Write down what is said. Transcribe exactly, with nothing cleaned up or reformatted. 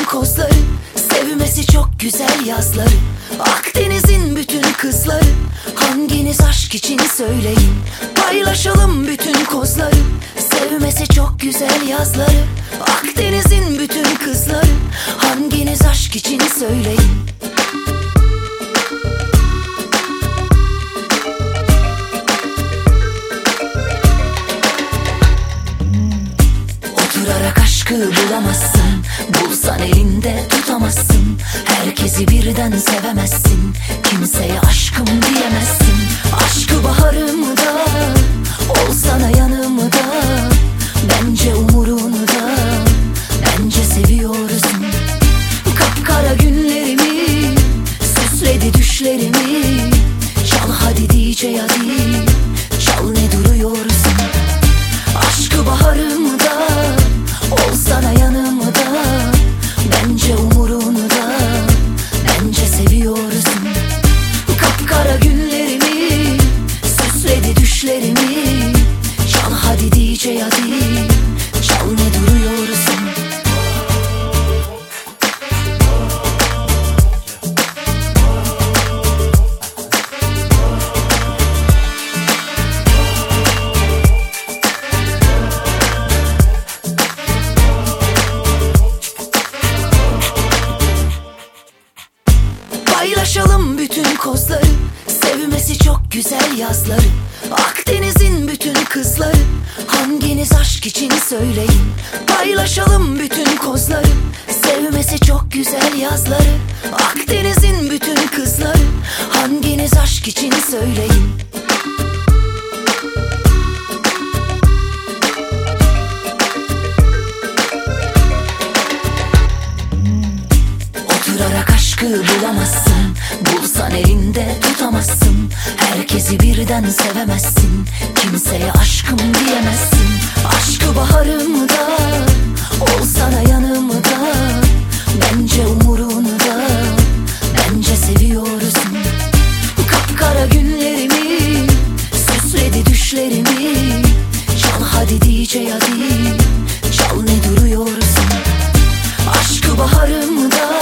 kozları, sevmesi çok güzel yazları. Akdeniz'in bütün kızları, hanginiz aşk için söyleyin. Paylaşalım bütün kozları, sevmesi çok güzel yazları. Akdeniz'in bütün kızları, hanginiz aşk için söyleyin. Oturarak aşkı bulamazsın, bulsan elinde tutamazsın. Herkesi birden sevemezsin, kimseye aşkım diyemezsin. Aşkı baharımda, olsana yanımda. Bence umurunda, bence seviyorsun. Kapkara günlerimi, süsledi düşlerimi. Çal hadi D J hadi, çal ne duruyorsun. Aşkı baharımda, olsana yanımda. Bence umurunda, bence seviyorsun. Kapkara günlerimi, süsledi düşlerimi. Çal hadi D J hadi, çal ne duruyorsun. Paylaşalım bütün kozları, sevmesi çok güzel yazları. Akdeniz'in bütün kızları, hanginiz aşk için söyleyin. Paylaşalım bütün kozları, sevmesi çok güzel yazları. Akdeniz'in bütün kızları, hanginiz aşk için söyleyin. Oturarak aşkı bulamazsın, bulsan elinde tutamazsın. Herkesi birden sevemezsin, kimseye aşkım diyemezsin. Aşkı baharımda, olsana yanımda. Bence umurunda, bence seviyorsun. Kapkara günlerimi, süsledi düşlerimi. Çal hadi D J hadi, çal ne duruyorsun. Aşkı baharımda,